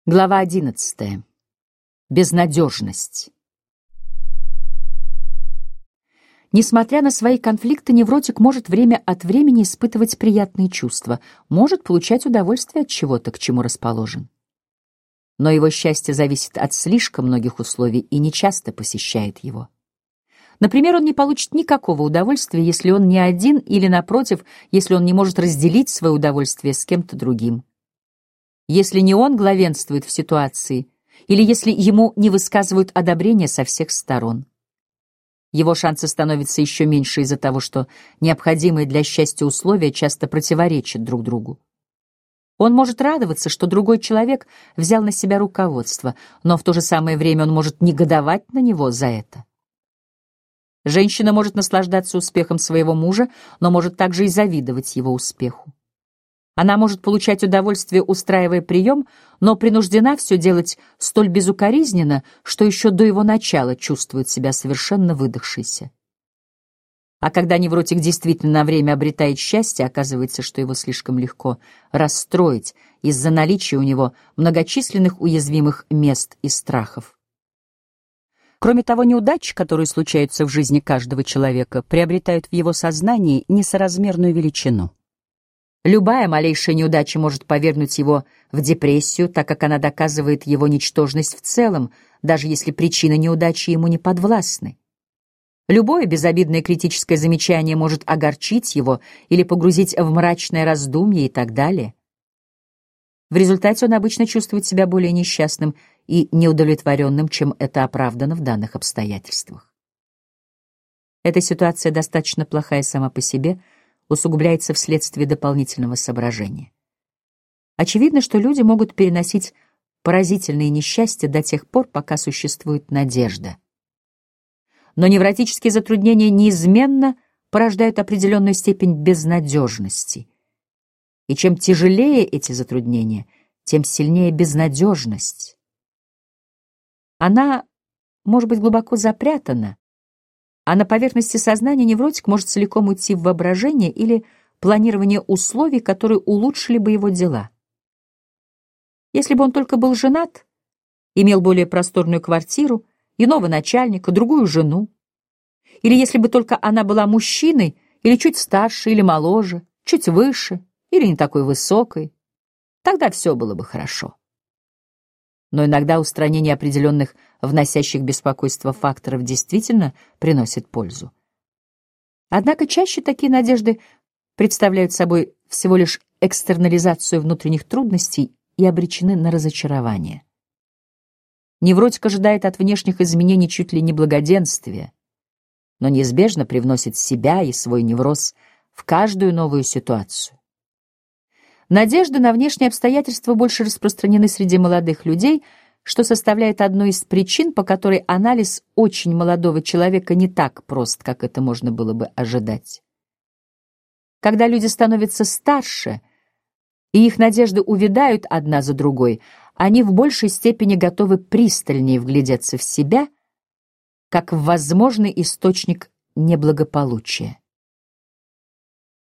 Глава 11. Безнадежность. Несмотря на свои конфликты, невротик может время от времени испытывать приятные чувства, может получать удовольствие от чего-то, к чему расположен. Но его счастье зависит от слишком многих условий и нечасто посещает его. Например, он не получит никакого удовольствия, если он не один, или, напротив, если он не может разделить свое удовольствие с кем-то другим. Если не он главенствует в ситуации, или если ему не высказывают одобрения со всех сторон. Его шансы становятся еще меньше из-за того, что необходимые для счастья условия часто противоречат друг другу. Он может радоваться, что другой человек взял на себя руководство, но в то же самое время он может негодовать на него за это. Женщина может наслаждаться успехом своего мужа, но может также и завидовать его успеху. Она может получать удовольствие, устраивая прием, но принуждена все делать столь безукоризненно, что еще до его начала чувствует себя совершенно выдохшейся. А когда невротик действительно на время обретает счастье, оказывается, что его слишком легко расстроить из-за наличия у него многочисленных уязвимых мест и страхов. Кроме того, неудачи, которые случаются в жизни каждого человека, приобретают в его сознании несоразмерную величину. Любая малейшая неудача может повергнуть его в депрессию, так как она доказывает его ничтожность в целом, даже если причины неудачи ему не подвластны. Любое безобидное критическое замечание может огорчить его или погрузить в мрачное раздумье и так далее. В результате он обычно чувствует себя более несчастным и неудовлетворенным, чем это оправдано в данных обстоятельствах. Эта ситуация достаточно плохая сама по себе, усугубляется вследствие дополнительного соображения. Очевидно, что люди могут переносить поразительные несчастья до тех пор, пока существует надежда. Но невротические затруднения неизменно порождают определенную степень безнадежности. И чем тяжелее эти затруднения, тем сильнее безнадежность. Она может быть глубоко запрятана, а на поверхности сознания невротик может целиком уйти в воображение или планирование условий, которые улучшили бы его дела. Если бы он только был женат, имел более просторную квартиру, иного начальника, другую жену, или если бы только она была мужчиной, или чуть старше, или моложе, чуть выше, или не такой высокой, тогда все было бы хорошо. Но иногда устранение определенных вносящих беспокойство факторов действительно приносит пользу. Однако чаще такие надежды представляют собой всего лишь экстернализацию внутренних трудностей и обречены на разочарование. Невротик ожидает от внешних изменений чуть ли не благоденствия, но неизбежно привносит себя и свой невроз в каждую новую ситуацию. Надежды на внешние обстоятельства больше распространены среди молодых людей, что составляет одну из причин, по которой анализ очень молодого человека не так прост, как это можно было бы ожидать. Когда люди становятся старше, и их надежды увядают одна за другой, они в большей степени готовы пристальнее вглядеться в себя, как в возможный источник неблагополучия.